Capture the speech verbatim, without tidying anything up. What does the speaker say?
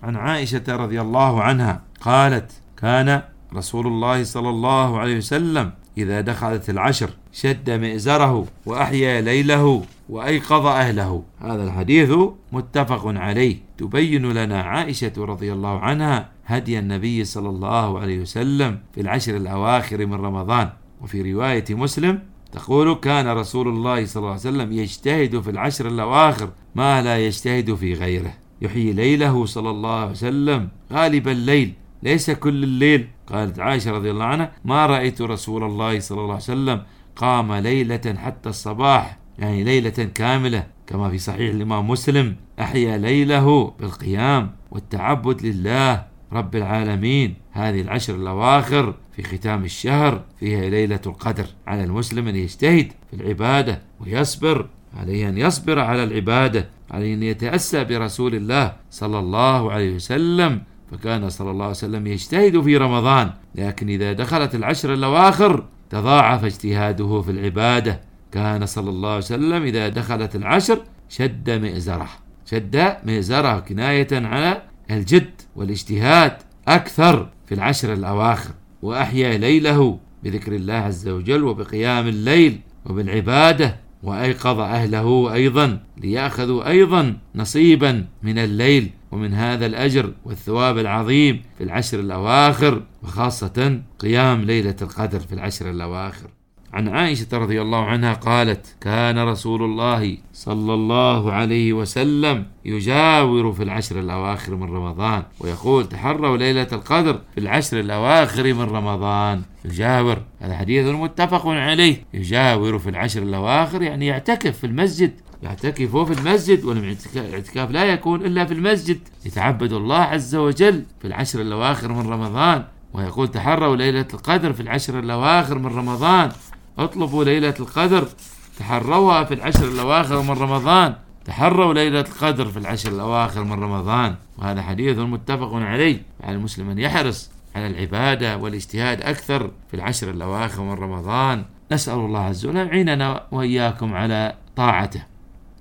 عن عائشة رضي الله عنها قالت: كان رسول الله صلى الله عليه وسلم إذا دخلت العشر شد مئزره وأحيا ليله وأيقظ أهله. هذا الحديث متفق عليه. تبين لنا عائشة رضي الله عنها هدي النبي صلى الله عليه وسلم في العشر الأواخر من رمضان. وفي رواية مسلم تقول: كان رسول الله صلى الله عليه وسلم يجتهد في العشر الأواخر ما لا يجتهد في غيره. يحيي ليله صلى الله عليه وسلم غالب الليل ليس كل الليل. قالت عائشة رضي الله عنها: ما رأيت رسول الله صلى الله عليه وسلم قام ليلة حتى الصباح، يعني ليلة كاملة، كما في صحيح الإمام مسلم: أحيا ليله بالقيام والتعبد لله رب العالمين. هذه العشر الأواخر في ختام الشهر فيها ليلة القدر. على المسلم أن يجتهد في العبادة ويصبر، عليه أن يصبر على العبادة، عليه أن يتأسى برسول الله صلى الله عليه وسلم، فكان صلى الله عليه وسلم يجتهد في رمضان، لكن إذا دخلت العشر الأواخر تضاعف اجتهاده في العبادة. كان صلى الله عليه وسلم إذا دخلت العشر شد مئزره. شد مئزره كناية على الجد والاجتهاد أكثر في العشر الأواخر، وأحيا ليله بذكر الله عز وجل وبقيام الليل وبالعبادة، وأيقظ أهله أيضا ليأخذوا أيضا نصيبا من الليل ومن هذا الأجر والثواب العظيم في العشر الأواخر، وخاصة قيام ليلة القدر في العشر الأواخر. عن عائشة رضي الله عنها قالت: كان رسول الله صلى الله عليه وسلم يجاور في العشر الأواخر من رمضان، ويقول: تحروا ليلة القدر في العشر الأواخر من رمضان. يجاور، هذا حديث متفق عليه. يجاور في العشر الأواخر يعني يعتكف في المسجد، يعتكف في المسجد، والاعتكاف لا يكون إلا في المسجد، يتعبد الله عز وجل في العشر الأواخر من رمضان. ويقول: تحروا ليلة القدر في العشر الأواخر من رمضان. اطلبوا ليلة القدر، تحروها في العشر الأواخر من رمضان. تحروا ليلة القدر في العشر الأواخر من رمضان. وهذا حديث متفق عليه. على المسلم أن يحرص على العبادة والاجتهاد أكثر في العشر الأواخر من رمضان. نسأل الله عز وجل يعيننا وإياكم على طاعته.